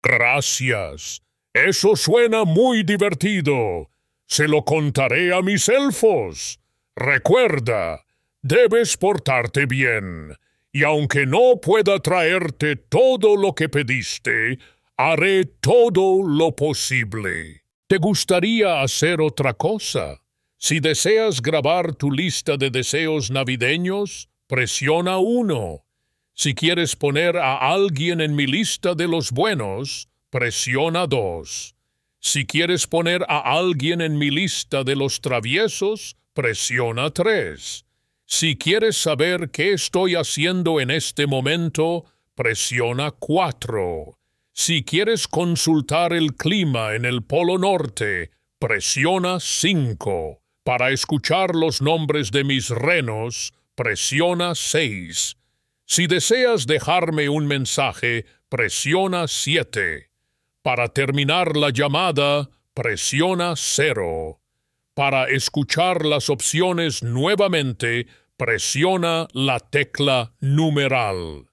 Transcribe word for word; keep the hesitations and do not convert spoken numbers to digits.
Gracias. Eso suena muy divertido. Se lo contaré a mis elfos. Recuerda, debes portarte bien. Y aunque no pueda traerte todo lo que pediste, haré todo lo posible. ¿Te gustaría hacer otra cosa? Si deseas grabar tu lista de deseos navideños, presiona uno. Si quieres poner a alguien en mi lista de los buenos, presiona dos. Si quieres poner a alguien en mi lista de los traviesos, presiona tres. Si quieres saber qué estoy haciendo en este momento, presiona cuatro. Si quieres consultar el clima en el Polo Norte, presiona cinco. Para escuchar los nombres de mis renos, presiona seis. Si deseas dejarme un mensaje, presiona siete. Para terminar la llamada, presiona cero. Para escuchar las opciones nuevamente, presiona la tecla numeral.